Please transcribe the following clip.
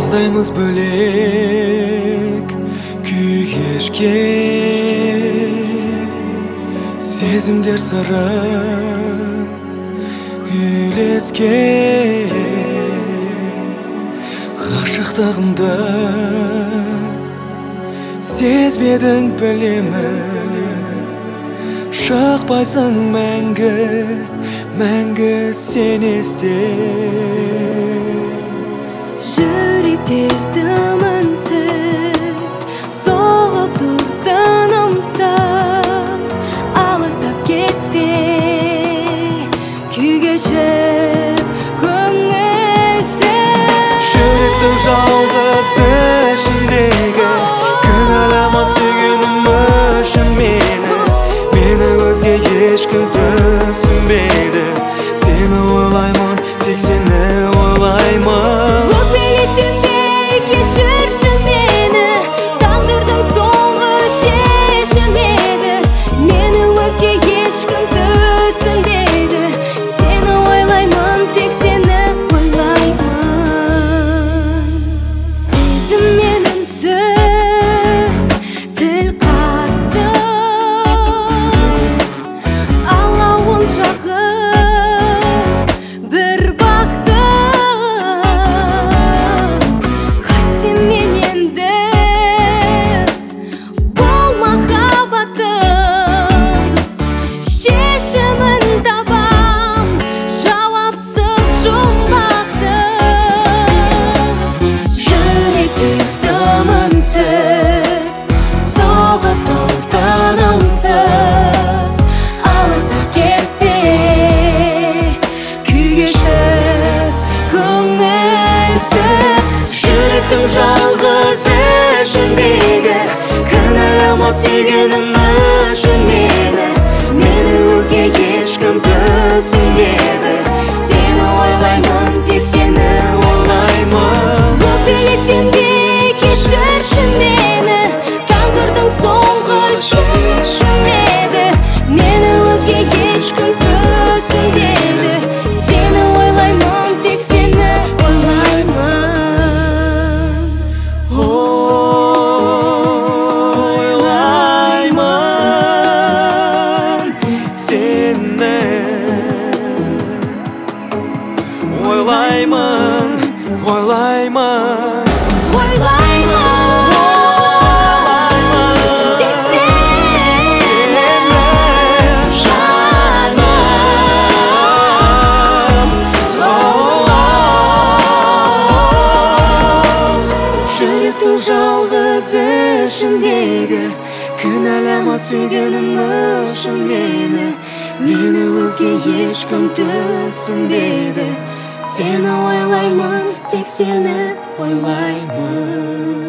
Қандаймыз бөлек күй кешкен, сезімдер сыры үйлескен. Ғашықтығымды сезбедің білемін, шықпайсың мәңгі, мәңгі сен естен. Жүректерді мінсіз соғып тұр тынымсыз, алыстап кетпе күй кешіп көңілсіз. Жүректің жалғыз ішіндегі кінәлама сүйгенім үшін мені өзге ешкім түсінбейді. Сені ойлаймын, тек сені ойлаймын. Өкпелесем де кешірші мені, тағдырдың соңғы шешімі еді. Мені өзге ешкім түсінбейді. Сені ойлаймын, тек сені ойлаймын. Сезіммен үнсіз тіл қаттым, алауын жағып бір бақтым. Қайтсем мен енді бұл махаббаттың шешімін табам, жауапсыз жұмбақтың. Жүректерді үнсіз соғып тұр тынымсыз, алыстап кетпе күй кешіп көңілсіз. Жүректің жалғыз ішіндегі кінәлама сүйгенім үшін мені өзге ешкім түсінбеді. Сені ойлаймын, тек сені ойлаймын. Өкпелесем де кешірші мені, тағдырдың соңғы шешімі еді. Мені өзге ешкім түсінбеді. Сені ойлаймын, тек сені ойлаймын. Ойлаймын сені, ойлаймын, ойлаймын. Тек сені жаным. Жүректің жалғыз ішіндегі кінәлама сүйгенім үшін мені өзге ешкім түсінбейді. Сені ойлаймын, тек сені ойлаймын.